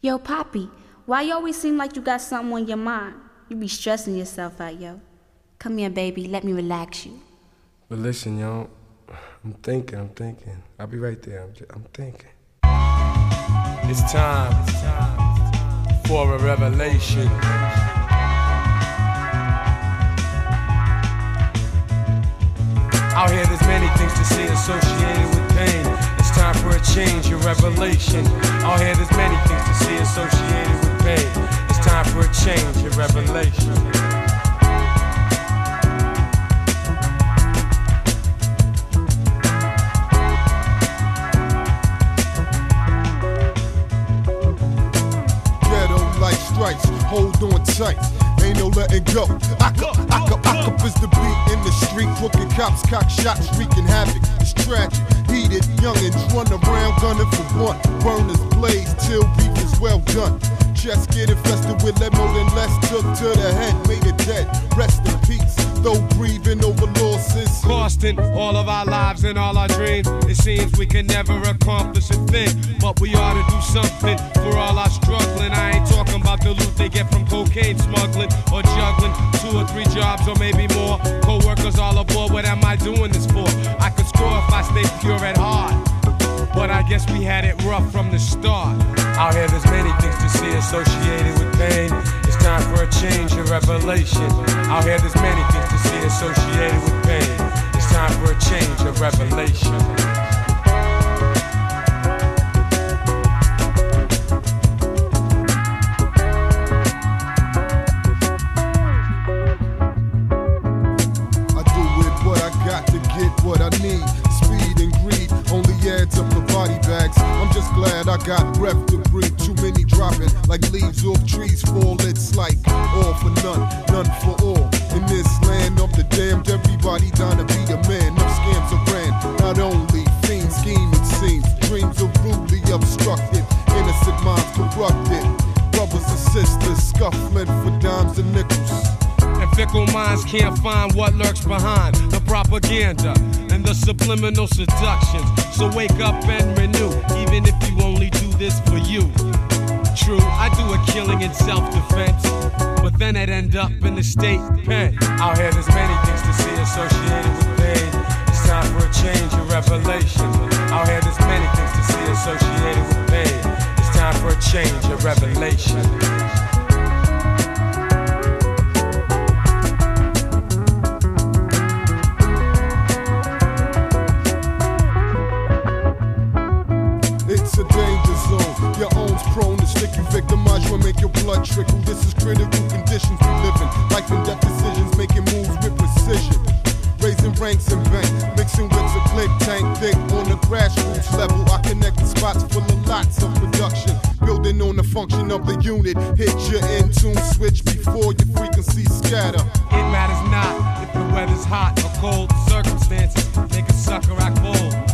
Yo, Poppy, why you always seem like you got something on your mind? You be stressing yourself out, yo. Come here, baby, let me relax you. But listen, yo, I'm thinking. I'll be right there, I'm thinking. It's time for a revelation. Out here there's many things to see associated with pain. It's time for a change, a revelation. Out here there's many things to see associated with pain. It's time for a change, a revelation. Ghetto like stripes, hold on tight. Ain't no letting go. Up is the beat in the street. Crooked cops, cock shots, wreaking havoc. It's tragic. Heated youngins run around gunning for one. Burners blaze till beef is well done. Chest get infested with lead more than less. Took to the head, made it dead. Rest in peace. Though breathing over losses. Costing all of our lives and all our dreams. It seems we can never accomplish a thing, but we ought to do something for all our struggling. I ain't talking about the loot they get from cocaine smuggling or juggling 2 or 3 jobs or maybe more. Co-workers all aboard, what am I doing this for? I could score if I stay pure at heart, but I guess we had it rough from the start. Out here there's many things to see associated with pain. It's time for a change, a revelation. Out here there's many things to see associated with pain. It's time for a change, a revelation. What I need, speed and greed only adds up the body bags. I'm just glad I got breath to breathe. Too many dropping like leaves off trees fall. It's like all for none, none for all. In this land of the damned, everybody down to be the man. No scams are ran, not only fiends scheme it seems. Dreams are rudely obstructed, innocent minds corrupted. Brothers and sisters scuffling for dimes and nickels. And fickle minds can't find what lurks behind the propaganda and the subliminal seductions. So wake up and renew, even if you only do this for you. True, I do a killing in self-defense, but then I'd end up in the state pen. Out here there's many things to see associated with pain. It's time for a change, a revelation. Out here there's many things to see associated with pain. It's time for a change, a revelation. It's a danger zone. Your own's prone to stick you, victimize you and make your blood trickle. This is critical conditions we live in. Life and death decisions, making moves with precision. Raising ranks and bank, mixing with a click tank thick on the grassroots level. I connect the spots full of lots of production. Building on the function of the unit. Hit your in-tune switch before your frequencies scatter. It matters not if the weather's hot or cold. Circumstances make a sucker act bold.